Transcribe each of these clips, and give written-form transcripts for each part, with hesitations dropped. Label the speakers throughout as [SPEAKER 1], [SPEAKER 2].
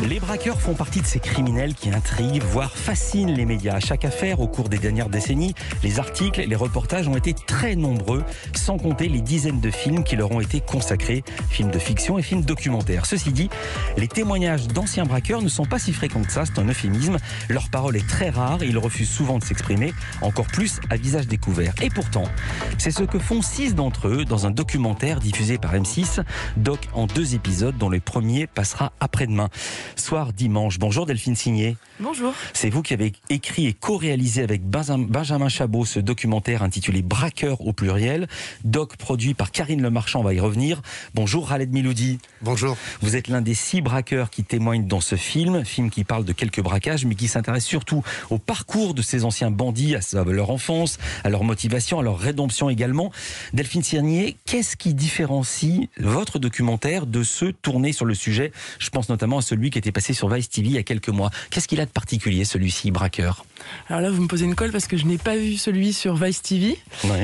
[SPEAKER 1] Les braqueurs font partie de ces criminels qui intriguent, voire fascinent les médias. À chaque affaire, au cours des dernières décennies, les articles, les reportages ont été très nombreux, sans compter les dizaines de films qui leur ont été consacrés, films de fiction et films documentaires. Ceci dit, les témoignages d'anciens braqueurs ne sont pas si fréquents que ça, c'est un euphémisme. Leur parole est très rare et ils refusent souvent de s'exprimer, encore plus à visage découvert. Et pourtant, c'est ce que font 6 d'entre eux dans un documentaire diffusé par M6, doc en 2 épisodes dont le premier passera après-demain. Soir dimanche. Bonjour Delphine Signé.
[SPEAKER 2] Bonjour.
[SPEAKER 1] C'est vous qui avez écrit et co-réalisé avec Benjamin Chabot ce documentaire intitulé Braqueurs au pluriel, doc produit par Karine Lemarchand, on va y revenir. Bonjour Khaled Miloudi.
[SPEAKER 3] Bonjour.
[SPEAKER 1] Vous êtes l'un des 6 braqueurs qui témoignent dans ce film qui parle de quelques braquages mais qui s'intéresse surtout au parcours de ces anciens bandits, à leur enfance, à leur motivation, à leur rédemption également. Delphine Signé, qu'est-ce qui différencie votre documentaire de ceux tournés sur le sujet? Je pense notamment à celui qui était passé sur Vice TV il y a quelques mois. Qu'est-ce qu'il a de particulier, celui-ci, Braqueur?
[SPEAKER 2] Alors là, vous me posez une colle parce que je n'ai pas vu celui sur Vice TV.
[SPEAKER 1] Ouais.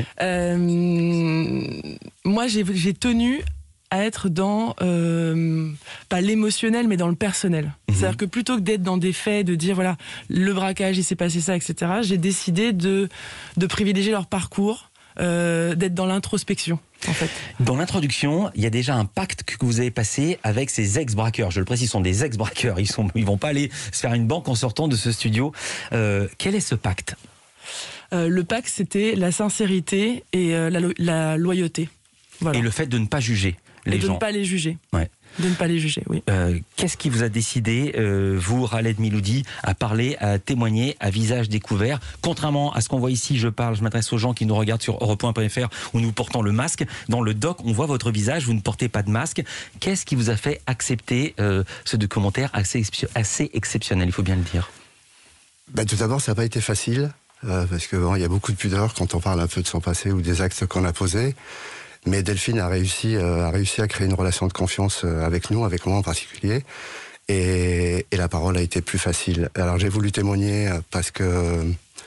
[SPEAKER 2] Moi, j'ai tenu à être dans, pas l'émotionnel, mais dans le personnel. C'est-à-dire que plutôt que d'être dans des faits, de dire, voilà, le braquage, il s'est passé ça, etc., j'ai décidé de privilégier leur parcours, d'être dans l'introspection. En fait.
[SPEAKER 1] Dans l'introduction, il y a déjà un pacte que vous avez passé avec ces ex-braqueurs. Je le précise, ce sont des ex-braqueurs. Ils vont pas aller se faire une banque en sortant de ce studio. Quel est ce pacte?
[SPEAKER 2] Le pacte, c'était la sincérité et la loyauté. Voilà.
[SPEAKER 1] Et le fait de ne pas juger les gens.
[SPEAKER 2] De ne pas les juger.
[SPEAKER 1] Ouais.
[SPEAKER 2] De ne pas les juger, oui.
[SPEAKER 1] Qu'est-ce qui vous a décidé, vous, Khaled Miloudi, à parler, à témoigner à visage découvert? Contrairement à ce qu'on voit ici, je m'adresse aux gens qui nous regardent sur europe1.fr où nous portons le masque. Dans le doc, on voit votre visage, vous ne portez pas de masque. Qu'est-ce qui vous a fait accepter ce documentaire assez exceptionnel, il faut bien le dire?
[SPEAKER 3] Tout d'abord, ça n'a pas été facile, parce que il y a beaucoup de pudeur quand on parle un peu de son passé ou des actes qu'on a posés. Mais Delphine a réussi à créer une relation de confiance avec nous, avec moi en particulier. Et la parole a été plus facile. Alors j'ai voulu témoigner parce que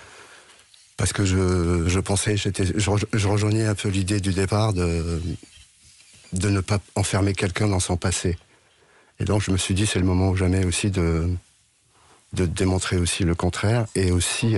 [SPEAKER 3] je pensais, je rejoignais un peu l'idée du départ de ne pas enfermer quelqu'un dans son passé. Et donc je me suis dit, c'est le moment ou jamais aussi de démontrer aussi le contraire. Et aussi,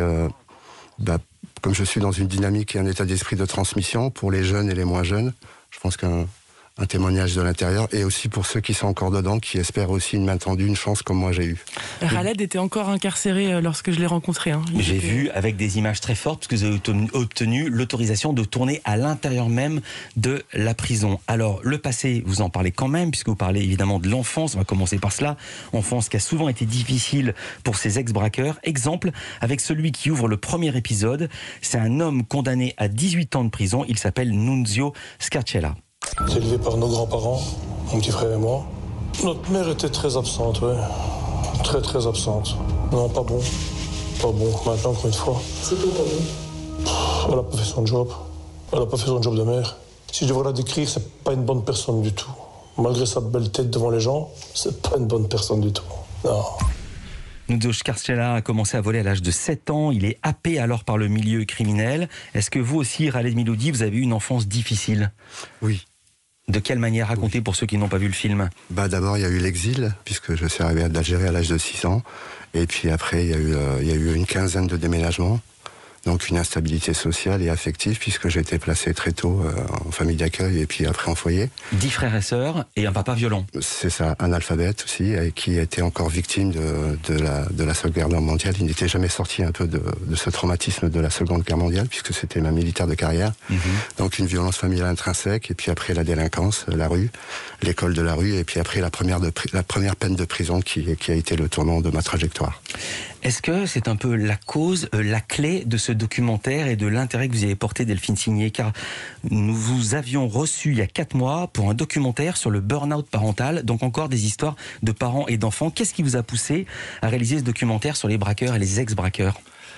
[SPEAKER 3] comme je suis dans une dynamique et un état d'esprit de transmission pour les jeunes et les moins jeunes, je pense qu'un témoignage de l'intérieur, et aussi pour ceux qui sont encore dedans, qui espèrent aussi une main tendue, une chance comme moi j'ai eu.
[SPEAKER 2] Khaled était encore incarcéré lorsque je l'ai rencontré.
[SPEAKER 1] J'ai vu avec des images très fortes, parce que vous avez obtenu l'autorisation de tourner à l'intérieur même de la prison. Alors, le passé, vous en parlez quand même, puisque vous parlez évidemment de l'enfance, on va commencer par cela. Enfance qui a souvent été difficile pour ces ex-braqueurs. Exemple, avec celui qui ouvre le premier épisode, c'est un homme condamné à 18 ans de prison, il s'appelle Nunzio Scarcella.
[SPEAKER 4] J'ai élevé par nos grands-parents, mon petit frère et moi. Notre mère était très absente, ouais. Très très absente. Non, pas bon. Pas bon. Maintenant, encore une fois.
[SPEAKER 5] C'est quoi pas bon?
[SPEAKER 4] Elle n'a pas fait son job. Elle n'a pas fait son job de mère. Si je devrais la décrire, c'est pas une bonne personne du tout. Malgré sa belle tête devant les gens, c'est pas une bonne personne du tout. Non.
[SPEAKER 1] Nunzio Scarcella a commencé à voler à l'âge de 7 ans. Il est happé alors par le milieu criminel. Est-ce que vous aussi, Khaled Miloudi, vous avez eu une enfance difficile?
[SPEAKER 3] Oui.
[SPEAKER 1] De quelle manière? Racontez pour ceux qui n'ont pas vu le film.
[SPEAKER 3] D'abord, il y a eu l'exil, puisque je suis arrivé d'Algérie à l'âge de 6 ans. Et puis après, il y a eu une quinzaine de déménagements. Donc une instabilité sociale et affective, puisque j'ai été placé très tôt en famille d'accueil et puis après en foyer.
[SPEAKER 1] 10 frères et sœurs et un papa violent.
[SPEAKER 3] C'est ça, analphabète aussi, et qui était encore victime de la Seconde Guerre mondiale. Il n'était jamais sorti un peu de ce traumatisme de la Seconde Guerre mondiale, puisque c'était un militaire de carrière. Donc une violence familiale intrinsèque, et puis après la délinquance, la rue, l'école de la rue, et puis après la première peine de prison qui a été le tournant de ma trajectoire.
[SPEAKER 1] Est-ce que c'est un peu la cause, la clé de ce documentaire et de l'intérêt que vous y avez porté, Delphine Signé? Car nous vous avions reçu il y a 4 mois pour un documentaire sur le burn-out parental, donc encore des histoires de parents et d'enfants. Qu'est-ce qui vous a poussé à réaliser ce documentaire sur les braqueurs et les ex-braqueurs?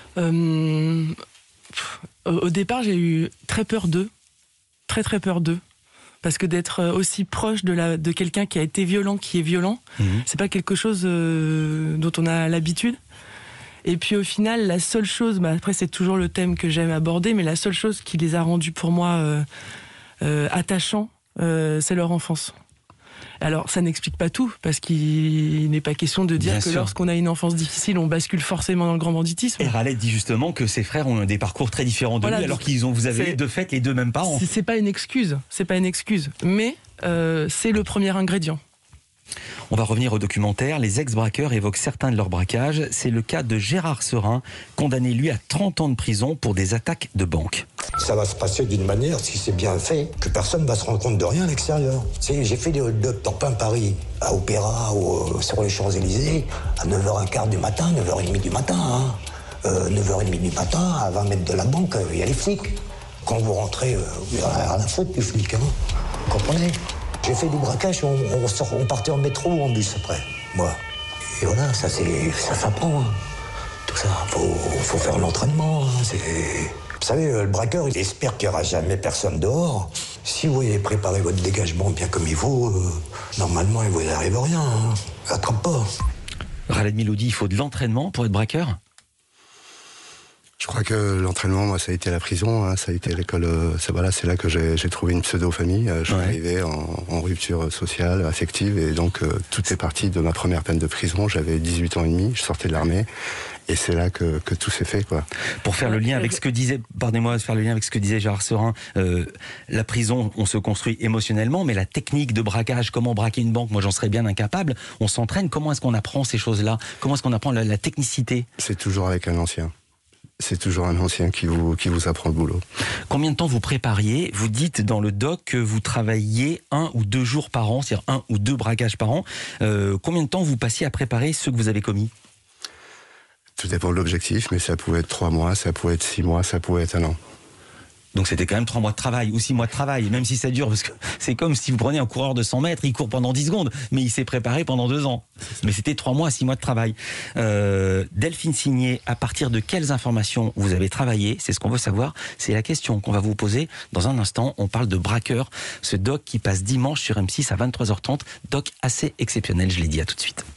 [SPEAKER 2] Au départ, j'ai eu très peur d'eux. Très très peur d'eux. Parce que d'être aussi proche de quelqu'un qui a été violent, qui est violent, c'est pas quelque chose dont on a l'habitude. Et puis au final, la seule chose, après c'est toujours le thème que j'aime aborder, mais la seule chose qui les a rendus pour moi attachants, c'est leur enfance. Alors, ça n'explique pas tout, parce qu'il n'est pas question de dire que lorsqu'on a une enfance difficile, on bascule forcément dans le grand banditisme.
[SPEAKER 1] Et Raled dit justement que ses frères ont des parcours très différents de lui, alors vous avez de fait les deux mêmes parents.
[SPEAKER 2] C'est pas une excuse, mais c'est le premier ingrédient.
[SPEAKER 1] On va revenir au documentaire. Les ex-braqueurs évoquent certains de leurs braquages. C'est le cas de Gérard Serin, condamné lui à 30 ans de prison pour des attaques de banque.
[SPEAKER 6] Ça va se passer d'une manière, si c'est bien fait, que personne ne va se rendre compte de rien à l'extérieur. J'ai fait des hot-dogs dans plein Paris, à Opéra ou sur les Champs-Élysées, à 9h15 du matin, 9h30 du matin. 9h30 du matin, à 20 mètres de la banque, il y a les flics. Quand vous rentrez, vous n'avez rien à foutre, les flics. Vous comprenez ? J'ai fait du braquage, on partait en métro ou en bus après, moi. Et voilà, ça s'apprend. Tout ça, faut faire l'entraînement. Vous savez, le braqueur, il espère qu'il n'y aura jamais personne dehors. Si vous avez préparé votre dégagement bien comme il faut, normalement, il ne vous arrive rien. Attrape pas.
[SPEAKER 1] Raled Miloudi, il faut de l'entraînement pour être braqueur ?
[SPEAKER 3] Je crois que l'entraînement, moi, ça a été la prison, ça a été l'école. C'est là que j'ai trouvé une pseudo-famille. Je suis arrivé en rupture sociale, affective, et donc tout est parti de ma première peine de prison. J'avais 18 ans et demi, je sortais de l'armée, et c'est là que tout s'est fait, quoi.
[SPEAKER 1] Pour faire le lien avec ce que disait, Gérard Serin, la prison, on se construit émotionnellement, mais la technique de braquage, comment braquer une banque, moi j'en serais bien incapable. On s'entraîne. Comment est-ce qu'on apprend ces choses-là ? Comment est-ce qu'on apprend la technicité ?
[SPEAKER 3] C'est toujours avec un ancien. C'est toujours un ancien qui vous apprend le boulot.
[SPEAKER 1] Combien de temps vous prépariez ? Vous dites dans le doc que vous travailliez 1 ou 2 jours par an, c'est-à-dire 1 ou 2 braquages par an. Combien de temps vous passiez à préparer ceux que vous avez commis ?
[SPEAKER 3] Tout dépend de l'objectif, mais ça pouvait être 3 mois, ça pouvait être 6 mois, ça pouvait être 1 an.
[SPEAKER 1] Donc c'était quand même 3 mois de travail ou 6 mois de travail, même si ça dure, parce que c'est comme si vous preniez un coureur de 100 mètres, il court pendant 10 secondes, mais il s'est préparé pendant 2 ans. Mais c'était 3 mois, 6 mois de travail. Delphine Signé, à partir de quelles informations vous avez travaillé ? C'est ce qu'on veut savoir. C'est la question qu'on va vous poser dans un instant. On parle de Braqueur, ce doc qui passe dimanche sur M6 à 23h30. Doc assez exceptionnel, je l'ai dit, à tout de suite.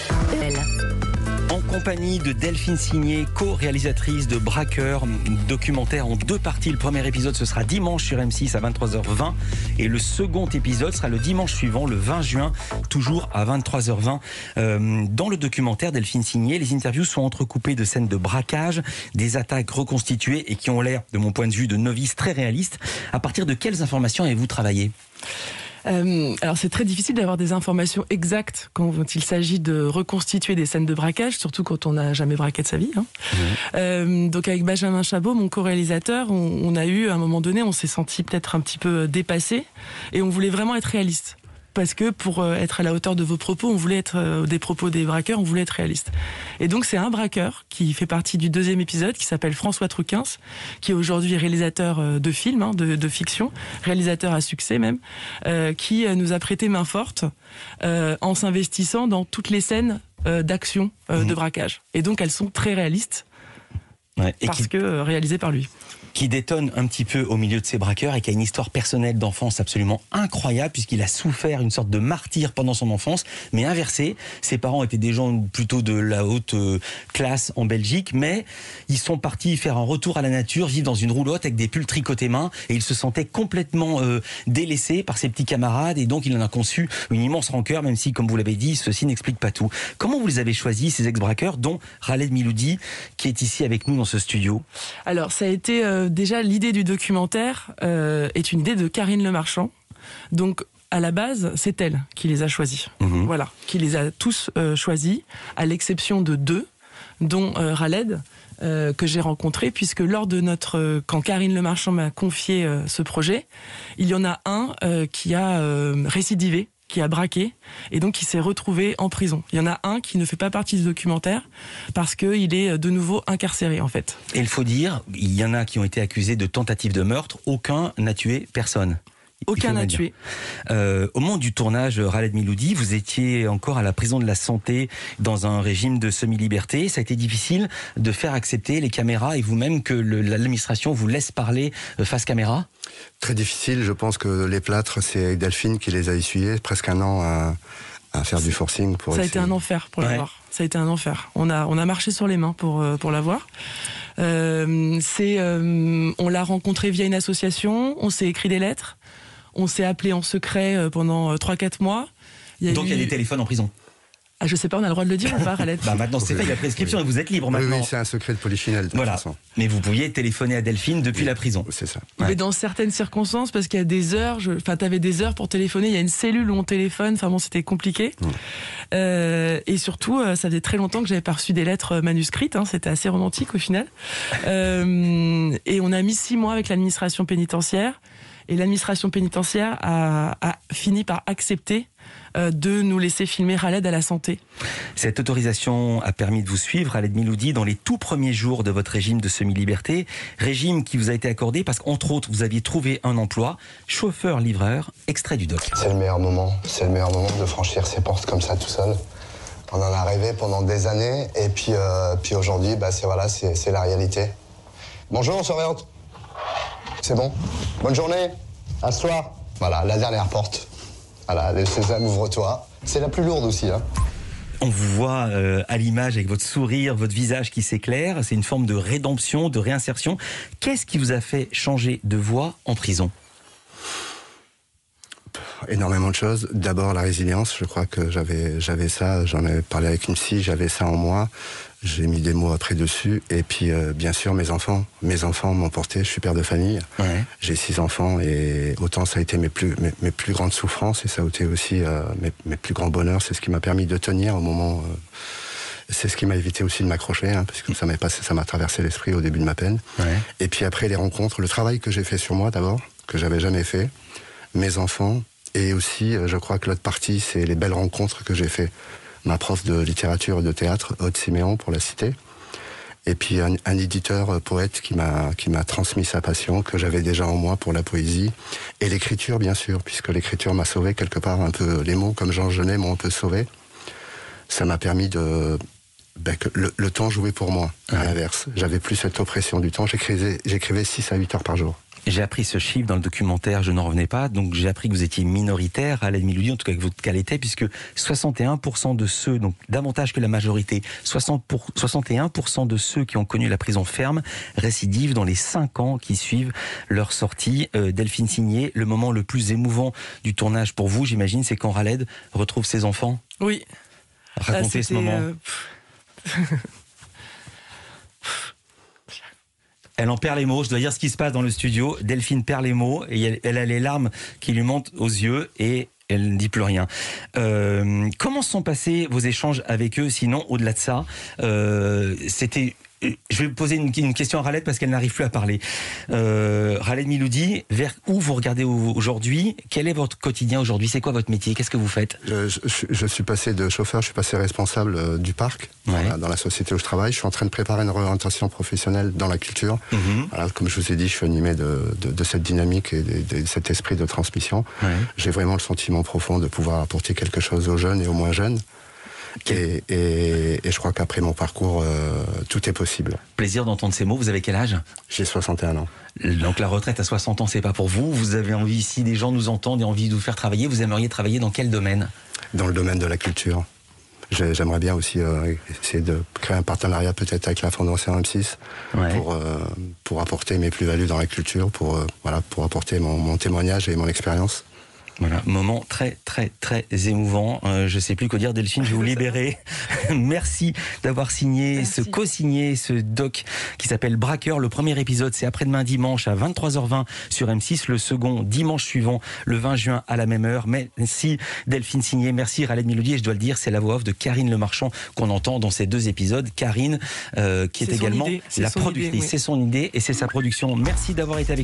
[SPEAKER 1] En compagnie de Delphine Signé, co-réalisatrice de Braqueur, documentaire en 2 parties. Le premier épisode, ce sera dimanche sur M6 à 23h20 et le second épisode sera le dimanche suivant, le 20 juin, toujours à 23h20. Dans le documentaire Delphine Signé, les interviews sont entrecoupées de scènes de braquage, des attaques reconstituées et qui ont l'air, de mon point de vue, de novices très réalistes. À partir de quelles informations avez-vous travaillé ?
[SPEAKER 2] Alors c'est très difficile d'avoir des informations exactes quand il s'agit de reconstituer des scènes de braquage, surtout quand on n'a jamais braqué de sa vie. Donc avec Benjamin Chabot, mon co-réalisateur, on a eu, à un moment donné, on s'est senti peut-être un petit peu dépassé et on voulait vraiment être réaliste. Parce que pour être à la hauteur de vos propos, on voulait être des propos des braqueurs, on voulait être réaliste. Et donc c'est un braqueur qui fait partie du 2e épisode, qui s'appelle François Truquins, qui est aujourd'hui réalisateur de films, de fiction, réalisateur à succès même, qui nous a prêté main forte en s'investissant dans toutes les scènes d'action de braquage. Et donc elles sont très réalistes, parce que réalisées par lui.
[SPEAKER 1] Qui détonne un petit peu au milieu de ces braqueurs et qui a une histoire personnelle d'enfance absolument incroyable puisqu'il a souffert une sorte de martyre pendant son enfance, mais inversé. Ses parents étaient des gens plutôt de la haute classe en Belgique, mais ils sont partis faire un retour à la nature, vivre dans une roulotte avec des pulls tricotés main et il se sentait complètement délaissé par ses petits camarades et donc il en a conçu une immense rancœur, même si, comme vous l'avez dit, ceci n'explique pas tout. Comment vous les avez choisis, ces ex-braqueurs, dont Raled Miloudi, qui est ici avec nous dans ce studio ?
[SPEAKER 2] Alors, ça a été déjà l'idée du documentaire est une idée de Karine Lemarchand. Donc, à la base, c'est elle qui les a choisis. Voilà, qui les a tous choisis, à l'exception de 2, dont Raled, que j'ai rencontré, puisque lors de quand Karine Lemarchand m'a confié ce projet, il y en a un qui a récidivé, qui a braqué, et donc qui s'est retrouvé en prison. Il y en a un qui ne fait pas partie du documentaire, parce qu'il est de nouveau incarcéré, en fait.
[SPEAKER 1] Et il faut dire, il y en a qui ont été accusés de tentative de meurtre, aucun n'a tué personne.
[SPEAKER 2] Aucun n'a tué.
[SPEAKER 1] Au moment du tournage, Raled Miloudi, vous étiez encore à la prison de la Santé dans un régime de semi-liberté. Ça a été difficile de faire accepter les caméras et vous-même que l'administration vous laisse parler face caméra ?
[SPEAKER 3] Très difficile. Je pense que les plâtres, c'est Delphine qui les a essuyés. Presque 1 an à faire du forcing pour essayer.
[SPEAKER 2] Ça a été un enfer pour l'avoir. Ça a été un enfer. On a marché sur les mains pour l'avoir. On l'a rencontré via une association. On s'est écrit des lettres. On s'est appelé en secret pendant 3-4 mois.
[SPEAKER 1] Donc il y a des téléphones en prison.
[SPEAKER 2] Ah, je sais pas, on a le droit de le dire ou pas, Khaled?
[SPEAKER 1] Maintenant c'est fait, il y a prescription et vous êtes libre maintenant.
[SPEAKER 3] Oui, c'est un secret de polichinelle.
[SPEAKER 1] Voilà. Mais vous pouviez téléphoner à Delphine depuis la prison.
[SPEAKER 3] C'est ça.
[SPEAKER 2] Mais dans certaines circonstances, parce qu'il y a des heures, t'avais des heures pour téléphoner, il y a une cellule où on téléphone, c'était compliqué. Et surtout, ça faisait très longtemps que j'avais pas reçu des lettres manuscrites, c'était assez romantique au final. Et on a mis 6 mois avec l'administration pénitentiaire, et l'administration pénitentiaire a fini par accepter de nous laisser filmer Khaled à la santé.
[SPEAKER 1] Cette autorisation a permis de vous suivre, Khaled Miloudi, dans les tout premiers jours de votre régime de semi-liberté, régime qui vous a été accordé parce qu'entre autres, vous aviez trouvé un emploi, chauffeur-livreur, extrait du doc.
[SPEAKER 3] C'est le meilleur moment de franchir ces portes comme ça tout seul. On en a rêvé pendant des années, et puis aujourd'hui, c'est la réalité. Bonjour, surveillante. C'est bon. Bonne journée. À ce soir. Voilà, la dernière porte. Voilà, le sésame, ouvre-toi. C'est la plus lourde aussi.
[SPEAKER 1] On vous voit à l'image avec votre sourire, votre visage qui s'éclaire. C'est une forme de rédemption, de réinsertion. Qu'est-ce qui vous a fait changer de voie en prison ?
[SPEAKER 3] Énormément de choses. D'abord la résilience. Je crois que j'avais ça. J'en avais parlé avec une psy. J'avais ça en moi. J'ai mis des mots après dessus. Et puis, bien sûr, mes enfants m'ont porté. Je suis père de famille. Ouais. J'ai 6 enfants et autant ça a été mes plus grandes souffrances et ça a été aussi mes plus grands bonheurs. C'est ce qui m'a permis de tenir au moment. C'est ce qui m'a évité aussi de m'accrocher, parce que ça m'a traversé l'esprit au début de ma peine. Ouais. Et puis après les rencontres, le travail que j'ai fait sur moi d'abord, que j'avais jamais fait, mes enfants, et aussi, je crois que l'autre partie, c'est les belles rencontres que j'ai fait. Ma prof de littérature et de théâtre, Aude Siméon, pour la citer. Et puis un éditeur, poète qui m'a transmis sa passion, que j'avais déjà en moi pour la poésie. Et l'écriture, bien sûr, puisque l'écriture m'a sauvé quelque part un peu. Les mots, comme Jean Genet, m'ont un peu sauvé. Ça m'a permis que le temps jouait pour moi, à l'inverse. J'avais plus cette oppression du temps. J'écrivais 6 à 8 heures par jour.
[SPEAKER 1] J'ai appris ce chiffre dans le documentaire, je n'en revenais pas, donc j'ai appris que vous étiez minoritaire, Khaled Miloudi, en tout cas que votre cas l'était, puisque 61% de ceux, donc davantage que la majorité, 61% de ceux qui ont connu la prison ferme récidivent dans les 5 ans qui suivent leur sortie. Delphine Signé, le moment le plus émouvant du tournage pour vous, j'imagine, c'est quand Khaled retrouve ses enfants.
[SPEAKER 2] Oui.
[SPEAKER 1] Racontez ce moment. Elle en perd les mots, je dois dire ce qui se passe dans le studio. Delphine perd les mots et elle a les larmes qui lui montent aux yeux et elle ne dit plus rien. Comment se sont passés vos échanges avec eux, sinon au-delà de ça c'était... Je vais poser une question à Khaled parce qu'elle n'arrive plus à parler. Khaled Miloudi, vers où vous regardez aujourd'hui ? Quel est votre quotidien aujourd'hui ? C'est quoi votre métier ? Qu'est-ce que vous faites ?
[SPEAKER 3] Je suis passé de chauffeur, je suis passé responsable du parc, dans la société où je travaille. Je suis en train de préparer une réorientation professionnelle dans la culture. Voilà, comme je vous ai dit, je suis animé de cette dynamique et de cet esprit de transmission. J'ai vraiment le sentiment profond de pouvoir apporter quelque chose aux jeunes et aux moins jeunes. Et je crois qu'après mon parcours, tout est possible.
[SPEAKER 1] Plaisir d'entendre ces mots. Vous avez quel âge ?
[SPEAKER 3] J'ai 61 ans.
[SPEAKER 1] Donc la retraite à 60 ans, c'est pas pour vous. Vous avez envie, si des gens nous entendent et envie de vous faire travailler, vous aimeriez travailler dans quel domaine ?
[SPEAKER 3] Dans le domaine de la culture. J'aimerais bien aussi essayer de créer un partenariat peut-être avec la Fondation M6 pour apporter mes plus-values dans la culture, pour apporter mon témoignage et mon expérience.
[SPEAKER 1] Voilà, moment très très très émouvant. Je sais plus quoi dire, Delphine, je vais vous libérer. Merci d'avoir co-signé ce doc qui s'appelle Braqueur. Le premier épisode, c'est après-demain dimanche à 23h20 sur M6. Le second, dimanche suivant, le 20 juin à la même heure. Merci Delphine Signé, merci Khaled Miloudi. Et je dois le dire, c'est la voix off de Karine Le Marchand qu'on entend dans ces 2 épisodes. Karine, qui est également la productrice. C'est son idée et c'est sa production. Merci d'avoir été avec nous.